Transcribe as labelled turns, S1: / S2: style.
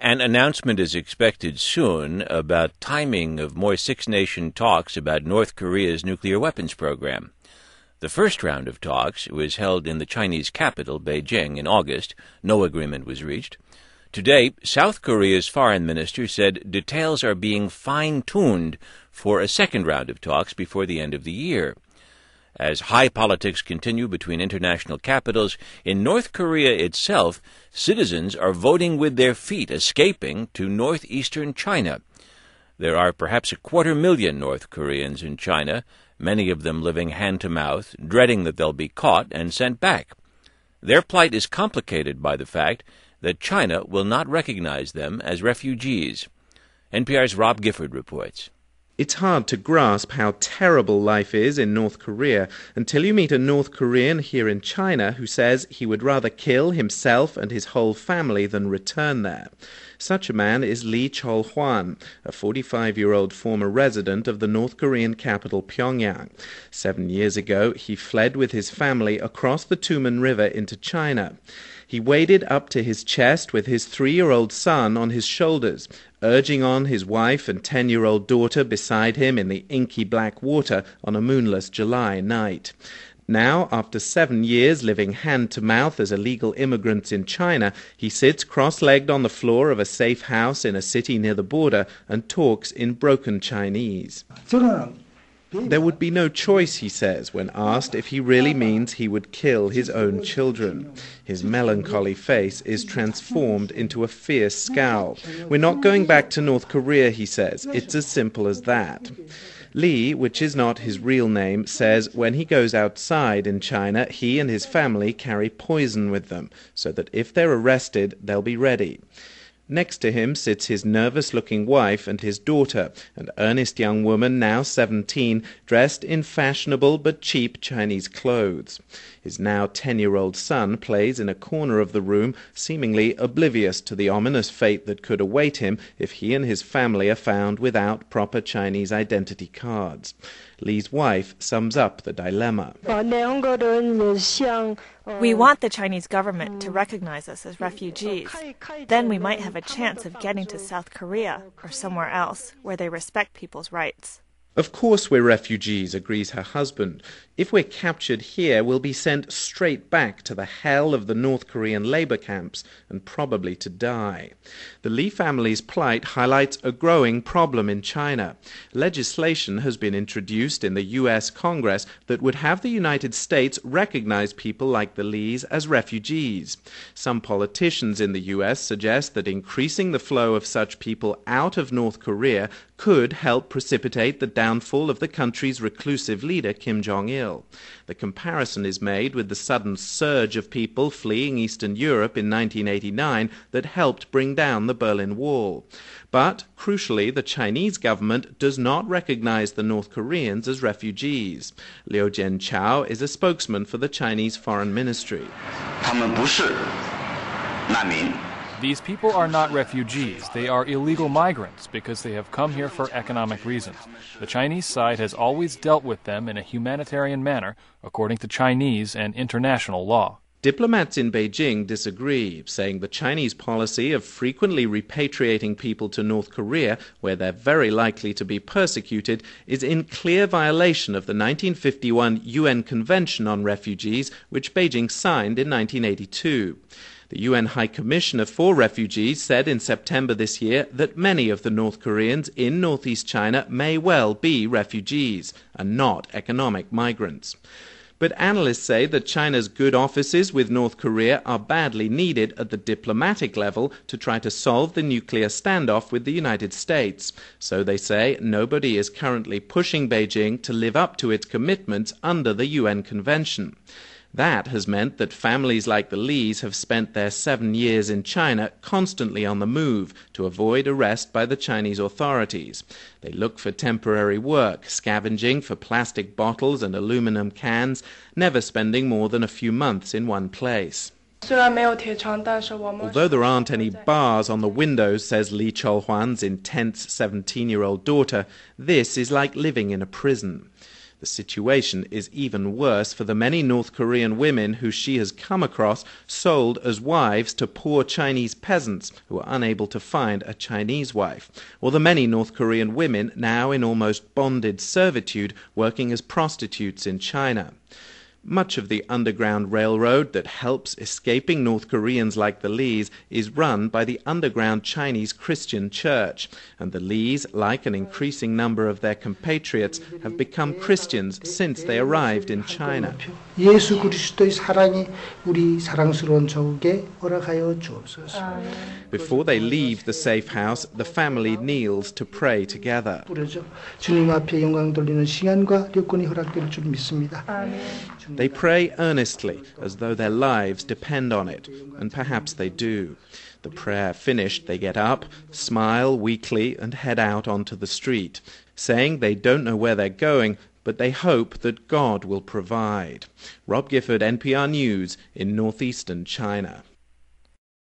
S1: An announcement is expected soon about timing of more six-nation talks about North Korea's nuclear weapons program. The first round of talks was held in the Chinese capital, Beijing, in August. No agreement was reached. Today, South Korea's foreign minister said details are being fine-tuned for a second round of talks before the end of the year. As high politics continue between international capitals, in North Korea itself, citizens are voting with their feet, escaping to northeastern China. There are perhaps 250,000 North Koreans in China, many of them living hand-to-mouth, dreading that they'll be caught and sent back. Their plight is complicated by the fact that China will not recognize them as refugees. NPR's Rob Gifford reports.
S2: It's hard to grasp how terrible life is in North Korea until you meet a North Korean here in China who says he would rather kill himself and his whole family than return there. Such a man is Lee Chol-hwan, a 45-year-old former resident of the North Korean capital Pyongyang. 7 years ago, he fled with his family across the Tumen River into China. He waded up to his chest with his 3-year-old son on his shoulders, urging on his wife and 10-year-old daughter beside him in the inky black water on a moonless July night. Now, after 7 years living hand-to-mouth as illegal immigrants in China, he sits cross-legged on the floor of a safe house in a city near the border and talks in broken Chinese. There would be no choice, he says, when asked if he really means he would kill his own children. His melancholy face is transformed into a fierce scowl. We're not going back to North Korea, he says. It's as simple as that. Lee, which is not his real name, says when he goes outside in China, he and his family carry poison with them, so that if they're arrested, they'll be ready. Next to him sits his nervous-looking wife and his daughter, an earnest young woman now 17, dressed in fashionable but cheap Chinese clothes. His now 10-year-old son plays in a corner of the room, seemingly oblivious to the ominous fate that could await him if he and his family are found without proper Chinese identity cards. Lee's wife sums up the dilemma.
S3: We want the Chinese government to recognize us as refugees. Then we might have a chance of getting to South Korea or somewhere else where they respect people's rights.
S2: Of course we're refugees, agrees her husband. If we're captured here, we'll be sent straight back to the hell of the North Korean labor camps and probably to die. The Lee family's plight highlights a growing problem in China. Legislation has been introduced in the U.S. Congress that would have the United States recognize people like the Lees as refugees. Some politicians in the U.S. suggest that increasing the flow of such people out of North Korea could help precipitate the downfall of the country's reclusive leader, Kim Jong-il. The comparison is made with the sudden surge of people fleeing Eastern Europe in 1989 that helped bring down the Berlin Wall. But, crucially, the Chinese government does not recognize the North Koreans as refugees. Liu Jianchao is a spokesman for the Chinese Foreign Ministry.
S4: These people are not refugees. They are illegal migrants because they have come here for economic reasons. The Chinese side has always dealt with them in a humanitarian manner, according to Chinese and international law.
S2: Diplomats in Beijing disagree, saying the Chinese policy of frequently repatriating people to North Korea, where they're very likely to be persecuted, is in clear violation of the 1951 UN Convention on Refugees, which Beijing signed in 1982. The UN High Commissioner for Refugees said in September this year that many of the North Koreans in northeast China may well be refugees and not economic migrants. But analysts say that China's good offices with North Korea are badly needed at the diplomatic level to try to solve the nuclear standoff with the United States. So they say nobody is currently pushing Beijing to live up to its commitments under the UN Convention. That has meant that families like the Lees have spent their 7 years in China constantly on the move to avoid arrest by the Chinese authorities. They look for temporary work, scavenging for plastic bottles and aluminum cans, never spending more than a few months in one place. Although there aren't any bars on the windows, says Lee Chol-hwan's intense 17-year-old daughter, this is like living in a prison. The situation is even worse for the many North Korean women who she has come across sold as wives to poor Chinese peasants who are unable to find a Chinese wife, or the many North Korean women now in almost bonded servitude working as prostitutes in China. Much of the Underground Railroad that helps escaping North Koreans like the Lees is run by the underground Chinese Christian Church, and the Lees, like an increasing number of their compatriots, have become Christians since they arrived in China.
S5: 예수 그리스도의 사랑이 우리 사랑스러운 조국에 허락하여 주옵소서.
S2: Before they leave the safe house, the family kneels to pray together.
S5: 주님 앞에 영광 돌리는 시간과 여건이 허락될 줄 믿습니다.
S2: They pray earnestly, as though their lives depend on it, and perhaps they do. The prayer finished, they get up, smile weakly, and head out onto the street, saying they don't know where they're going, but they hope that God will provide. Rob Gifford, NPR News, in northeastern China.